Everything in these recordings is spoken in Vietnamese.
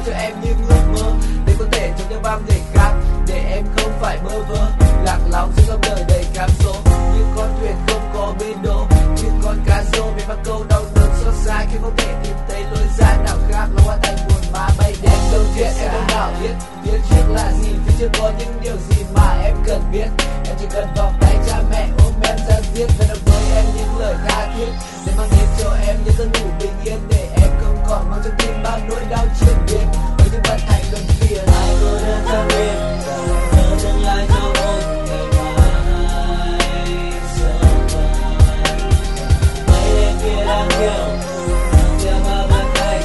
cho em những ước mơ để có thể cho nhau bao người khác, để em không phải mơ vơ lạc lõng giữa dòng đời đầy cám dỗ. Những con thuyền không có bến đỗ, những con cá rô về mang câu đau đớn xót xa khi không thể tìm thấy lối ra nào khác, là hóa thành buồn má bay đen đâu chuyện em không nào biết phía trước là gì, phía trước có những điều gì mà em cần biết. Em chỉ cần vòng tay cha mẹ ôm em ra giết và nói với em những lời tha thiết để mang đến cho em những giấc ngủ bình yên, để em không còn mang trong tim bao nỗi đau triền miên với những bất hạnh luân phiền. Ai cô đơn trong đêm nhớ tương lai cho một ngày mai sớm mai. Mây đêm kia đang kêu theo bao bất hạnh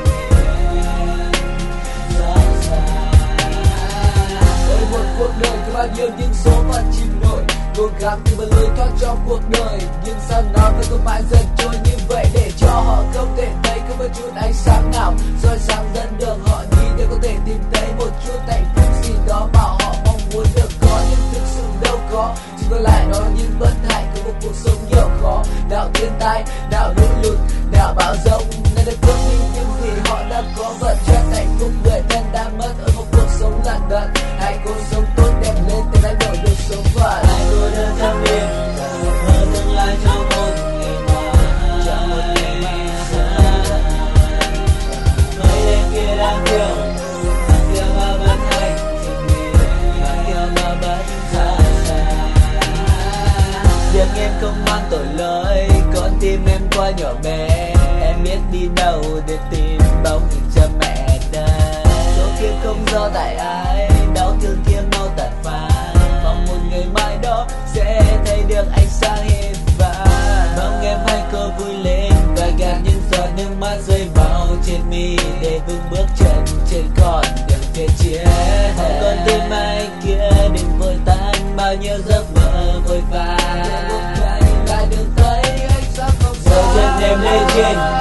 xót xa. Với một cuộc đời có bao nhiêu những số phận chìm nổi, cố gắng tìm một lối thoát cho cuộc đời, nhưng sao nó vẫn cứ mãi dần trôi như vậy, để cho họ không thể thấy có một chút ánh sáng nào soi sáng dẫn đường họ đi, để có thể tìm thấy một chút hạnh phúc gì đó mà họ mong muốn được có, nhưng thực sự đâu có. Chỉ còn lại đó là những bất hạnh của một cuộc sống nhiều khó, nào thiên tai, nào lũ lụt, nào bão giông, nên để cướp đi những gì họ đã có, vật chất hạnh phúc người thân đã mất ở một cuộc sống lận đận. Hãy cố sống tốt đẹp lên để thay đổi được số phận. Ai cô đơn trong đêm mơ tương lai cho một ngày mai, cho một ngày mai xa. Mây đêm kia đang kêu bao bất hạnh mang theo bao bất xa xa. Nhưng em không mang tội lỗi, con tim em quá nhỏ bé, em biết đi đâu để tìm bóng hình cha mẹ đây. Số kia không do tại ai, đau thương kia mau tàn phai, mong một ngày mai đó sẽ thấy được ánh sáng hiền vàng. Mong em hãy cố vui lên và gạt những giọt nước mắt rơi vào trên mi, để vững bước chân trên con đường phía trước. Hãy con tim ai kia đừng vội tan bao nhiêu giấc mơ vội vã, Lại được thấy ánh sáng không xa. rồi chân em lên trên